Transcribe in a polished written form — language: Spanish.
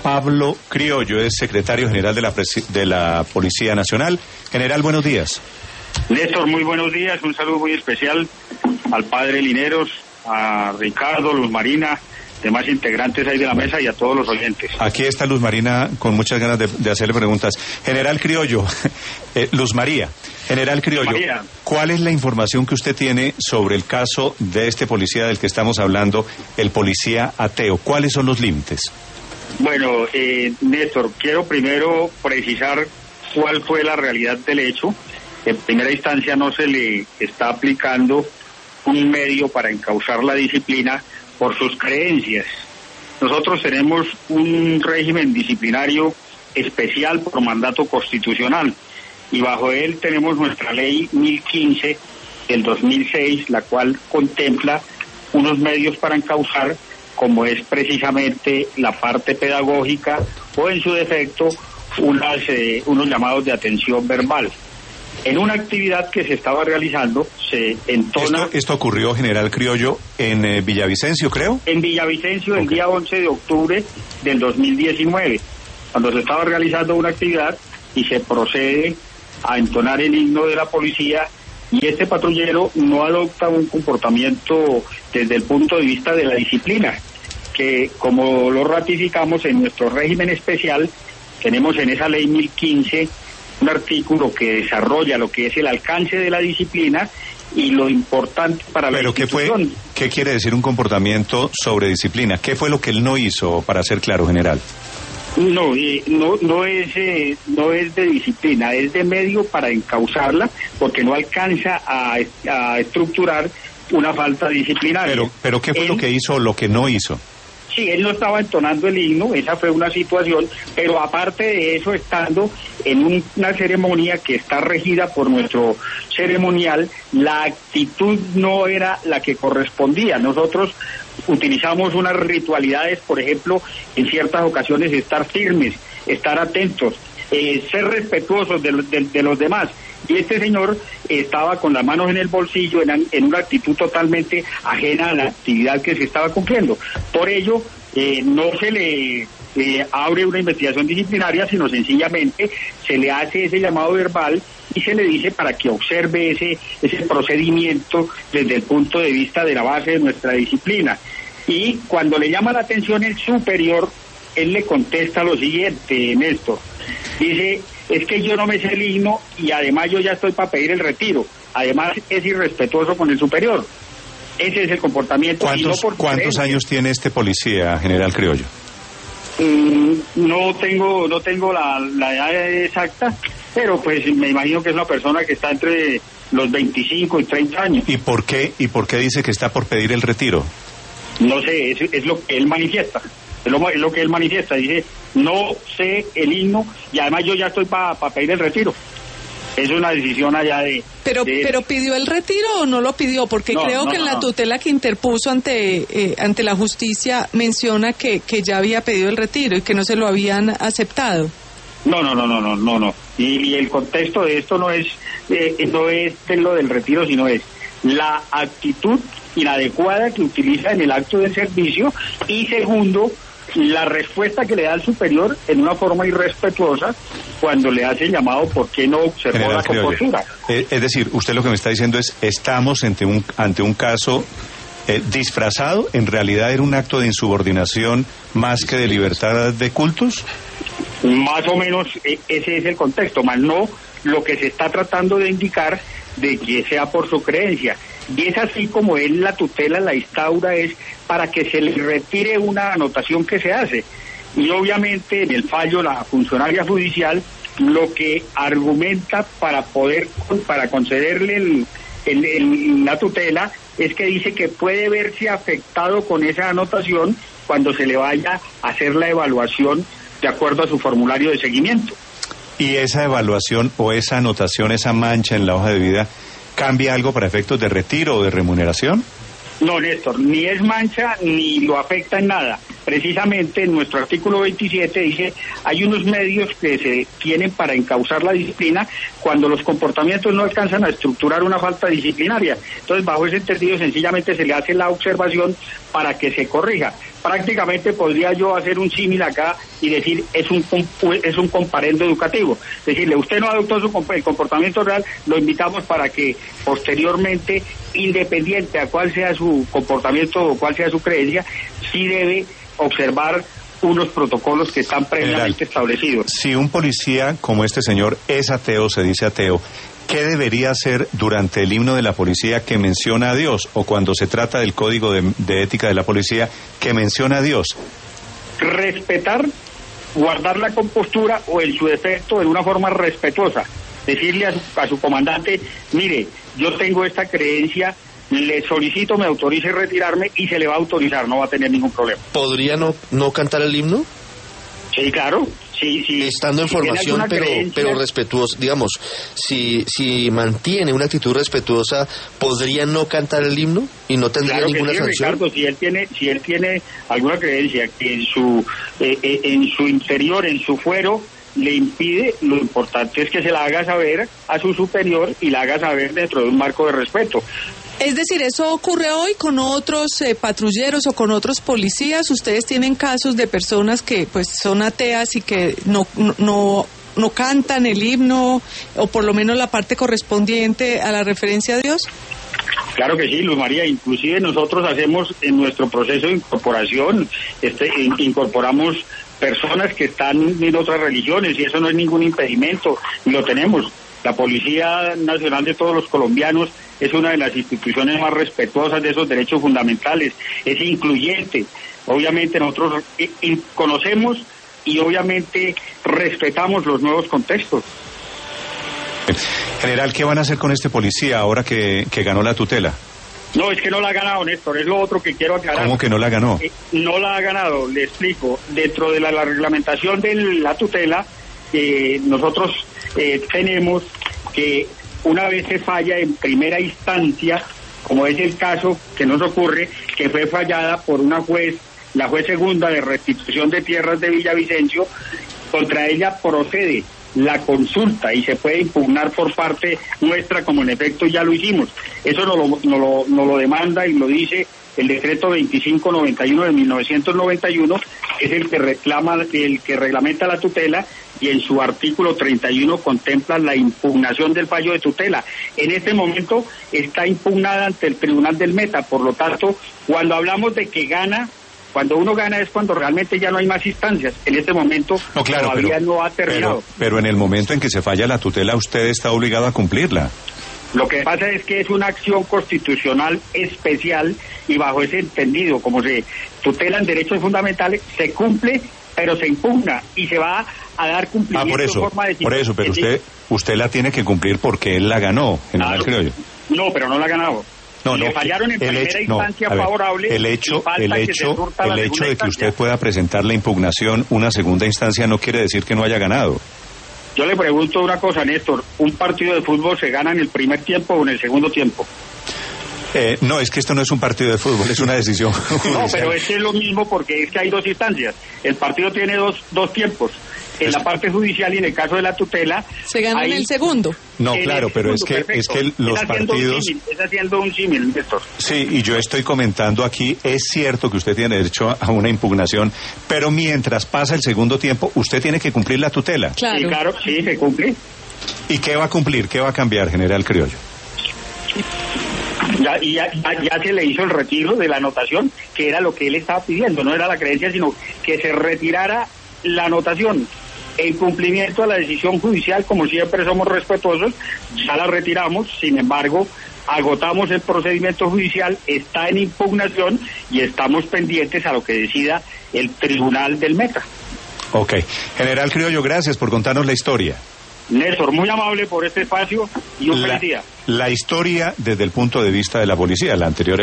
Pablo Criollo, es secretario general de la Policía Nacional. General, buenos días. Néstor, muy buenos días. Un saludo muy especial al padre Lineros, a Ricardo, Luz Marina, demás integrantes ahí de la mesa y a todos los oyentes. Aquí está Luz Marina con muchas ganas de hacerle preguntas. General Criollo, Luz María, General Criollo, María, ¿cuál es la información que usted tiene sobre el caso de este policía del que estamos hablando, el policía ateo? ¿Cuáles son los límites? Bueno, Néstor, quiero primero precisar cuál fue la realidad del hecho. En primera instancia no se le está aplicando un medio para encauzar la disciplina por sus creencias. Nosotros tenemos un régimen disciplinario especial por mandato constitucional y bajo él tenemos nuestra ley 1015 del 2006, la cual contempla unos medios para encauzar, como es precisamente la parte pedagógica o en su defecto unos llamados de atención verbal. En una actividad que se estaba realizando, se entona... ¿Esto ocurrió, General Criollo, en Villavicencio, creo? En Villavicencio, el día 11 de octubre del 2019, cuando se estaba realizando una actividad y se procede a entonar el himno de la policía, y este patrullero no adopta un comportamiento desde el punto de vista de la disciplina, que como lo ratificamos en nuestro régimen especial, tenemos en esa ley 1015 un artículo que desarrolla lo que es el alcance de la disciplina y lo importante para la institución. ¿Qué quiere decir un comportamiento sobre disciplina? ¿Qué fue lo que él no hizo, para ser claro, general? No es de disciplina, es de medio para encauzarla, porque no alcanza a estructurar una falta disciplinaria. Pero ¿qué fue lo que hizo o lo que no hizo? Sí, él no estaba entonando el himno, esa fue una situación, pero aparte de eso, estando en una ceremonia que está regida por nuestro ceremonial, la actitud no era la que correspondía. Nosotros utilizamos unas ritualidades, por ejemplo, en ciertas ocasiones estar firmes, estar atentos, ser respetuosos de los demás. Y este señor estaba con las manos en el bolsillo en una actitud totalmente ajena a la actividad que se estaba cumpliendo. Por ello, no se le abre una investigación disciplinaria, sino sencillamente se le hace ese llamado verbal y se le dice para que observe ese procedimiento desde el punto de vista de la base de nuestra disciplina. Y cuando le llama la atención el superior, él le contesta lo siguiente, Néstor. Dice: es que yo no me sé el himno y además yo ya estoy para pedir el retiro. Además es irrespetuoso con el superior. Ese es el comportamiento. ¿Cuántos años tiene este policía, General Criollo? No tengo la edad exacta, pero pues me imagino que es una persona que está entre los 25 y 30 años. ¿Y por qué dice que está por pedir el retiro? No sé, es lo que él manifiesta. Es lo que él manifiesta, dice: no sé el himno y además yo ya estoy para pedir el retiro. Es una decisión allá de... Pero ¿pidió el retiro o no lo pidió? Porque creo que en la tutela que interpuso ante la justicia menciona que ya había pedido el retiro y que no se lo habían aceptado. No. Y el contexto de esto no es lo del retiro, sino es la actitud inadecuada que utiliza en el acto de servicio, y segundo, la respuesta que le da al superior en una forma irrespetuosa cuando le hace el llamado ¿por qué no observó la compostura? Es decir, usted lo que me está diciendo es: estamos ante un caso disfrazado, en realidad era un acto de insubordinación más que de libertad de cultos. Más o menos ese es el contexto, más no lo que se está tratando de indicar de que sea por su creencia. Y es así como él la tutela la instaura, es para que se le retire una anotación que se hace. Y obviamente en el fallo la funcionaria judicial lo que argumenta para concederle la tutela es que dice que puede verse afectado con esa anotación cuando se le vaya a hacer la evaluación de acuerdo a su formulario de seguimiento. ¿Y esa evaluación o esa anotación, esa mancha en la hoja de vida, cambia algo para efectos de retiro o de remuneración? No, Néstor, ni es mancha ni lo afecta en nada. Precisamente en nuestro artículo 27 dice: hay unos medios que se tienen para encauzar la disciplina cuando los comportamientos no alcanzan a estructurar una falta disciplinaria. Entonces, bajo ese entendido, sencillamente se le hace la observación para que se corrija. prácticamente podría yo hacer un símil acá y decir es un comparendo educativo. Decirle, usted no adoptó el comportamiento real, lo invitamos para que posteriormente, independiente a cuál sea su comportamiento o cuál sea su creencia, sí debe observar unos protocolos que están previamente establecidos. Si un policía como este señor es ateo, se dice ateo, ¿qué debería hacer durante el himno de la policía que menciona a Dios? O cuando se trata del código de ética de la policía que menciona a Dios. Respetar, guardar la compostura o en su defecto en una forma respetuosa. Decirle a su comandante, mire, yo tengo esta creencia, le solicito, me autorice retirarme y se le va a autorizar, no va a tener ningún problema. ¿Podría no cantar el himno? Sí, claro. Sí, estando en formación, pero respetuoso, digamos, si mantiene una actitud respetuosa, ¿podría no cantar el himno y no tendría ninguna sanción? Ricardo, si él tiene alguna creencia que en su interior, en su fuero, le impide, lo importante es que se la haga saber a su superior y la haga saber dentro de un marco de respeto. Es decir, ¿eso ocurre hoy con otros patrulleros o con otros policías? ¿Ustedes tienen casos de personas que pues son ateas y que no cantan el himno o por lo menos la parte correspondiente a la referencia a Dios? Claro que sí, Luz María, inclusive nosotros hacemos en nuestro proceso de incorporación, incorporamos personas que están en otras religiones y eso no es ningún impedimento, y lo tenemos. La Policía Nacional de todos los colombianos es una de las instituciones más respetuosas de esos derechos fundamentales, es incluyente. Obviamente nosotros conocemos y obviamente respetamos los nuevos contextos. General, ¿qué van a hacer con este policía ahora que ganó la tutela? No, es que no la ha ganado, Néstor, es lo otro que quiero aclarar. ¿Cómo que no la ganó? No la ha ganado, le explico. Dentro de la reglamentación de la tutela, nosotros tenemos que una vez se falla en primera instancia, como es el caso que nos ocurre, que fue fallada por una juez, la juez segunda de restitución de tierras de Villavicencio, contra ella procede la consulta y se puede impugnar por parte nuestra, como en efecto ya lo hicimos. Eso nos lo demanda y lo dice el decreto 2591 de 1991, es el que reglamenta la tutela, y en su artículo 31 contempla la impugnación del fallo de tutela. En este momento está impugnada ante el Tribunal del Meta, por lo tanto, cuando hablamos de que gana, cuando uno gana es cuando realmente ya no hay más instancias. En este momento todavía no ha terminado. Pero en el momento en que se falla la tutela, usted está obligado a cumplirla. Lo que pasa es que es una acción constitucional especial y bajo ese entendido, como se tutelan derechos fundamentales, se cumple, pero se impugna y se va a dar cumplimiento en forma de... Por eso, pero usted la tiene que cumplir porque él la ganó, general Criollo. No, pero no la ha ganado. Le fallaron en primera instancia favorable. El hecho de que usted pueda presentar la impugnación una segunda instancia no quiere decir que no haya ganado. Yo le pregunto una cosa, Néstor, ¿un partido de fútbol se gana en el primer tiempo o en el segundo tiempo? No, es que esto no es un partido de fútbol, es una decisión judicial. No, pero es lo mismo porque es que hay dos instancias. El partido tiene dos tiempos. En la parte judicial y en el caso de la tutela... Se gana en el segundo. No, claro, pero es que los partidos... Está haciendo un símil, Néstor. Sí, y yo estoy comentando aquí, es cierto que usted tiene derecho a una impugnación, pero mientras pasa el segundo tiempo, usted tiene que cumplir la tutela. Claro. Sí, claro, sí, se cumple. ¿Y qué va a cumplir? ¿Qué va a cambiar, general Criollo? Ya se le hizo el retiro de la anotación, que era lo que él estaba pidiendo, no era la creencia, sino que se retirara la anotación. En cumplimiento a la decisión judicial, como siempre somos respetuosos, ya la retiramos, sin embargo, agotamos el procedimiento judicial, está en impugnación y estamos pendientes a lo que decida el Tribunal del Meta. Ok. General Criollo, gracias por contarnos la historia. Néstor, muy amable por este espacio y un feliz día. La historia desde el punto de vista de la policía, la anterior